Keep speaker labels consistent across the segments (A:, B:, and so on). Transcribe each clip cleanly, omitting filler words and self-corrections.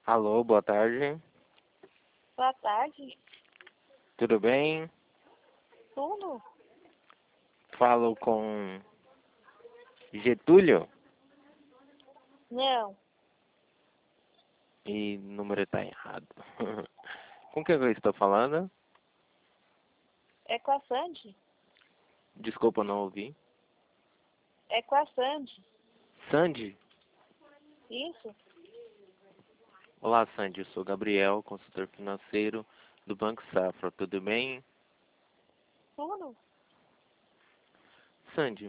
A: Alô, boa tarde.
B: Boa tarde.
A: Tudo bem?
B: Tudo?
A: Falo com Getúlio
B: Não.
A: e o número tá errado. Com quem eu estou falando?
B: É com a Sandy?
A: Desculpa, não ouvi.
B: É com a Sandy.
A: Sandy?
B: Isso?
A: Olá, Sandy. Eu sou Gabriel, consultor financeiro do Banco Safra. Tudo bem?
B: Tudo?
A: Sandy,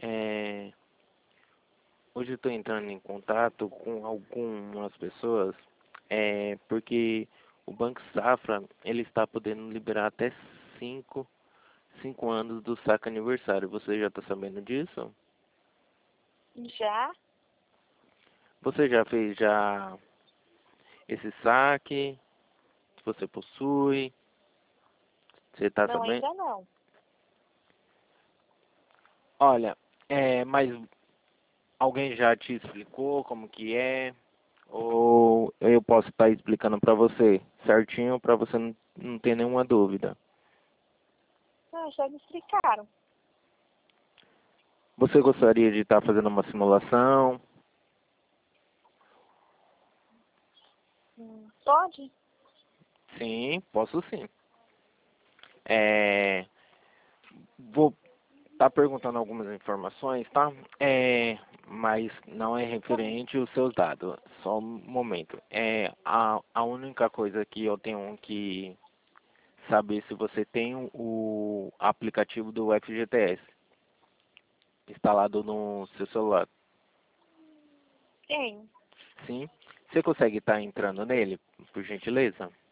A: hoje eu estou entrando em contato com algumas pessoas porque o Banco Safra ele está podendo liberar até cinco anos do saque aniversário. Você já está sabendo disso?
B: Já?
A: Você já fez esse saque? Você possui? Você está
B: Não,
A: sabendo?
B: ainda não.
A: Olha, mas alguém já te explicou como que é? Ou eu posso estar explicando para você certinho para você não ter nenhuma dúvida?
B: Não, já me explicaram.
A: Você gostaria de estar fazendo uma simulação?
B: Pode?
A: Sim, posso sim. É, vou estar perguntando algumas informações, tá? Mas não é referente aos seus dados. Só um momento. A única coisa que eu tenho que saber se você tem o aplicativo do FGTS instalado no seu celular.
B: Tenho.
A: Sim? Você consegue estar entrando nele, por gentileza?